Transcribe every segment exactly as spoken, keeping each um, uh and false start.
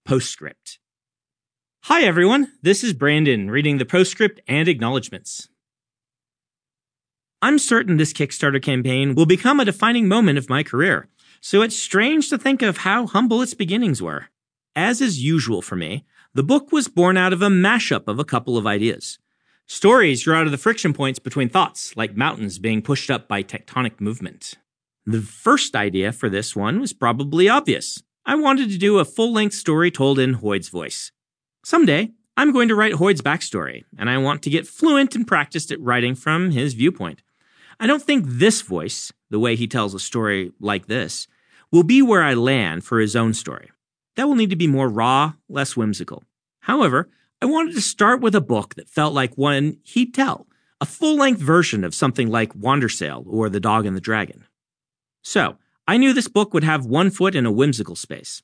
Postscript. Hi everyone, this is Brandon reading the postscript and acknowledgements. I'm certain this Kickstarter campaign will become a defining moment of my career, so it's strange to think of how humble its beginnings were. As is usual for me, the book was born out of a mashup of a couple of ideas. Stories grew out of the friction points between thoughts, like mountains being pushed up by tectonic movement. The first idea for this one was probably obvious. I wanted to do a full-length story told in Hoid's voice. Someday, I'm going to write Hoid's backstory, and I want to get fluent and practiced at writing from his viewpoint. I don't think this voice, the way he tells a story like this, will be where I land for his own story. That will need to be more raw, less whimsical. However, I wanted to start with a book that felt like one he'd tell, a full-length version of something like Wandersail or The Dog and the Dragon. So, I knew this book would have one foot in a whimsical space.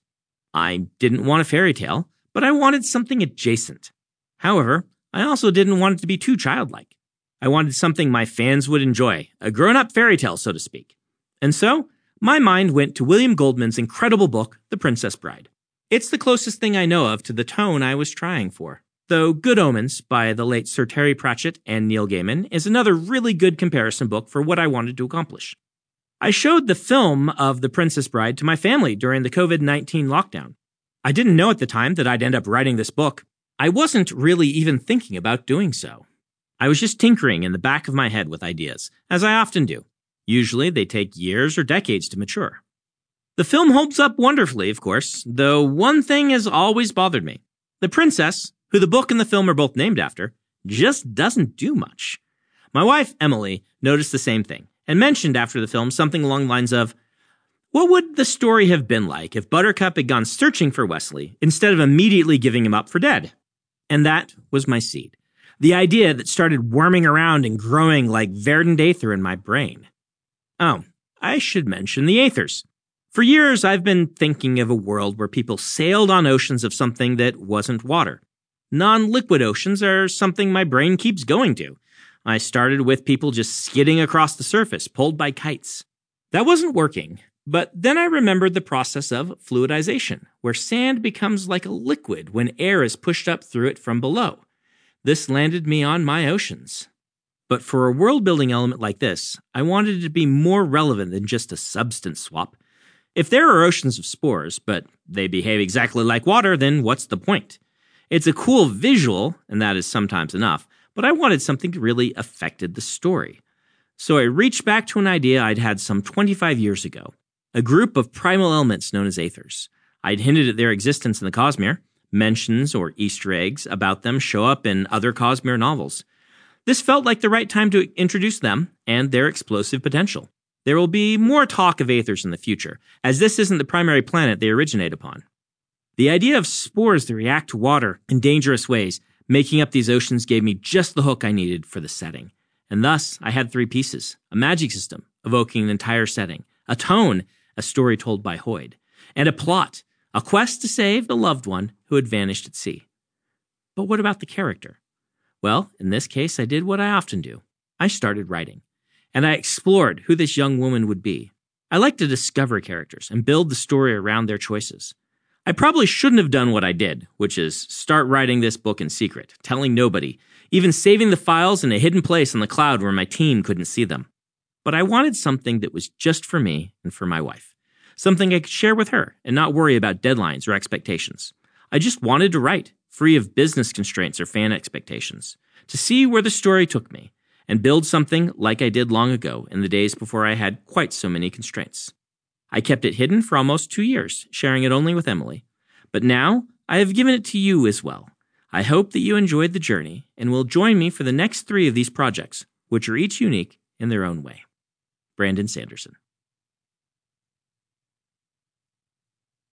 I didn't want a fairy tale, but I wanted something adjacent. However, I also didn't want it to be too childlike. I wanted something my fans would enjoy, a grown-up fairy tale, so to speak. And so, my mind went to William Goldman's incredible book, The Princess Bride. It's the closest thing I know of to the tone I was trying for. Though Good Omens by the late Sir Terry Pratchett and Neil Gaiman is another really good comparison book for what I wanted to accomplish. I showed the film of The Princess Bride to my family during the covid nineteen lockdown. I didn't know at the time that I'd end up writing this book. I wasn't really even thinking about doing so. I was just tinkering in the back of my head with ideas, as I often do. Usually they take years or decades to mature. The film holds up wonderfully, of course, though one thing has always bothered me. The princess, who the book and the film are both named after, just doesn't do much. My wife, Emily, noticed the same thing, and mentioned after the film something along the lines of, what would the story have been like if Buttercup had gone searching for Wesley instead of immediately giving him up for dead? And that was my seed. The idea that started worming around and growing like verdant aether in my brain. Oh, I should mention the Aethers. For years, I've been thinking of a world where people sailed on oceans of something that wasn't water. Non-liquid oceans are something my brain keeps going to. I started with people just skidding across the surface, pulled by kites. That wasn't working, but then I remembered the process of fluidization, where sand becomes like a liquid when air is pushed up through it from below. This landed me on my oceans. But for a world-building element like this, I wanted it to be more relevant than just a substance swap. If there are oceans of spores, but they behave exactly like water, then what's the point? It's a cool visual, and that is sometimes enough, but I wanted something that really affected the story. So I reached back to an idea I'd had some twenty-five years ago, a group of primal elements known as Aethers. I'd hinted at their existence in the Cosmere. Mentions or Easter eggs about them show up in other Cosmere novels. This felt like the right time to introduce them and their explosive potential. There will be more talk of Aethers in the future, as this isn't the primary planet they originate upon. The idea of spores that react to water in dangerous ways, making up these oceans, gave me just the hook I needed for the setting. And thus, I had three pieces: a magic system, evoking an entire setting, a tone, a story told by Hoid, and a plot, a quest to save the loved one who had vanished at sea. But what about the character? Well, in this case, I did what I often do. I started writing, and I explored who this young woman would be. I like to discover characters and build the story around their choices. I probably shouldn't have done what I did, which is start writing this book in secret, telling nobody, even saving the files in a hidden place on the cloud where my team couldn't see them. But I wanted something that was just for me and for my wife. Something I could share with her and not worry about deadlines or expectations. I just wanted to write, free of business constraints or fan expectations, to see where the story took me and build something like I did long ago in the days before I had quite so many constraints. I kept it hidden for almost two years, sharing it only with Emily. But now I have given it to you as well. I hope that you enjoyed the journey and will join me for the next three of these projects, which are each unique in their own way. Brandon Sanderson.